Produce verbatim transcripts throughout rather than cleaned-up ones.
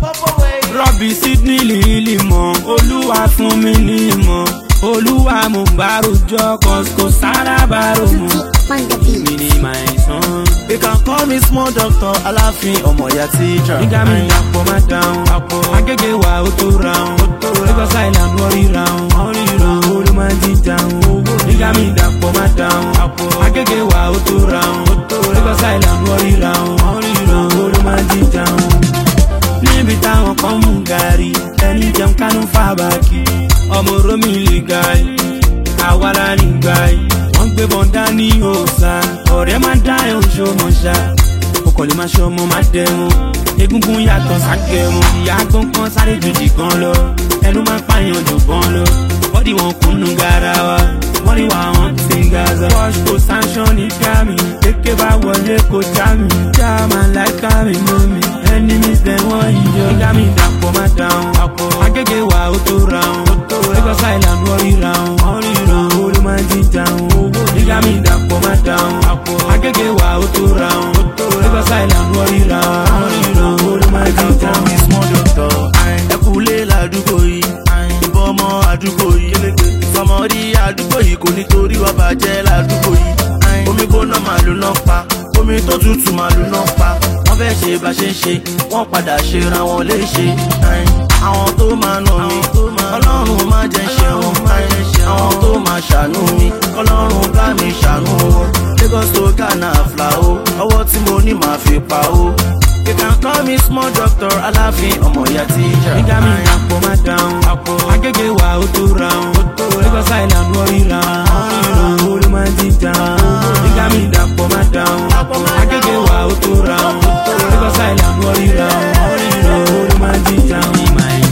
Rọ́bì Sydney lílì mọ̀, Olúwa fún mi ní ìmọ̀. Olúwa mo bá rojọ́, cause kò sára bá rò mọ́. Mi ni my son. They can call me small doctor, Aláàfin ọmọ ìyá teacher. Nígbà mi dàpọ̀ má dáhùn, agége wà ó tó ráhùn. Lagos Island wọ́n rí ráhùn, wọ́n rí ráhùn, olú máa jí dáhùn. Nígbà mi dàpọ̀ má dáhùn, agége wà ó tó ráhùn. Lagos Island wọ́n rí ráhùn, wọ́n rí ráhùn, olú máa jí dáhùn. Níbi táwọn kan mú gàrí, ẹni jẹun kánú fàbàkì. Ọmọ Romi lè ga yìí, àwa la nígbà yìí. Wọ́n gbé bọ̀ǹdà ní òòsà, ọ̀rẹ́ máa dá ẹ̀ oṣù mọ̀ṣá. Ọkọ̀ lè máa ṣe ọmọ máa dẹ̀mọ́, egungun yàtọ̀ ságẹ̀mọ́. Ìyá gbọ́n kan sáré jòjì kan lọ, ẹnu máa pààyàn jò gan lọ. Bọ́dì wọn kùnú garawa, wọ́n ní wà wọ́n ti ń gaza. Wash kò sanṣan ní kámi, kéké bá wọlé kò já mi. German like kámi mọ́ mi, enemies dem wọ́n yíyọ. Nígbà mi dàpọ̀ má dáhùn, agége wà ó tó ráhùn. Lagos Island wọ́n rí ráhùn, wọ́n rí ráhùn, olú máa jí dáhùn. Nígbà mi dàpọ̀ má dáhùn, agége wà ó tó ráhùn. Lagos Island wọ́n rí ráhùn, wọ́n rí ráhùn, olú máa jí dáhùn. Mi small doctor, ẹkùnlé ládùúgbò yìí, ìbọn ọmọ àdúgbò yìí. Sọmọdí àdúgbò yìí kò nítorí wà bàjẹ́ ládùúgbò yìí. Omi gbóná màlúù náà pa, omi tó tutù màlúù náà pa. Wọ́n fẹ́ ṣe bá ṣe ń ṣe, wọ́n padà ṣe ra wọn léṣe. Àwọn tó máa nà mí, Ọlọ́run má jẹ́ ṣe wọn. Àwọn tó máa ṣàánú mi, Ọlọ́run bá mi ṣàánú wọn. Lagos to Ghana fla o, ọwọ́ tí mo ní màá fi pa o. You can call me small doctor, Aláàfin ọmọ ìyá teacher. Nígbà mi dàpọ̀ má dáhùn, agége wà ó tó ráhùn. Lagos Island wọ́n rí ráhùn, olú máa jí dáhùn. Nígbà mi dàpọ̀ má dáhùn, agége wà ó tó ráhùn. Lagos Island wọ́n rí ráhùn, olú máa jí dáhùn.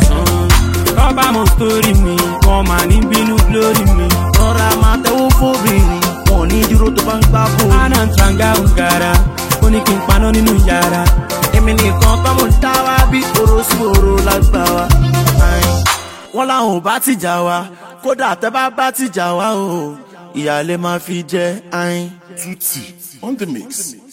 Kọ́bá mo story mi, wọ́n máa ní bínú glory mi. Rọra máa tẹ́wọ́ fóbìnrin, wọn ò ní dúró tó bá ń gbá bò. Àná tranga òǹkàrà, ó ní kí n paná nínú yàrá. Èmi nìkan tó mú dá wá bí oró sí oró lágbá wa. Wọ́n láwọn ò bá tìjà wa, kódà tẹ́ bá bá tìjà wa o, ìyá lè máa fi jẹ ayin. Tutti on the mix.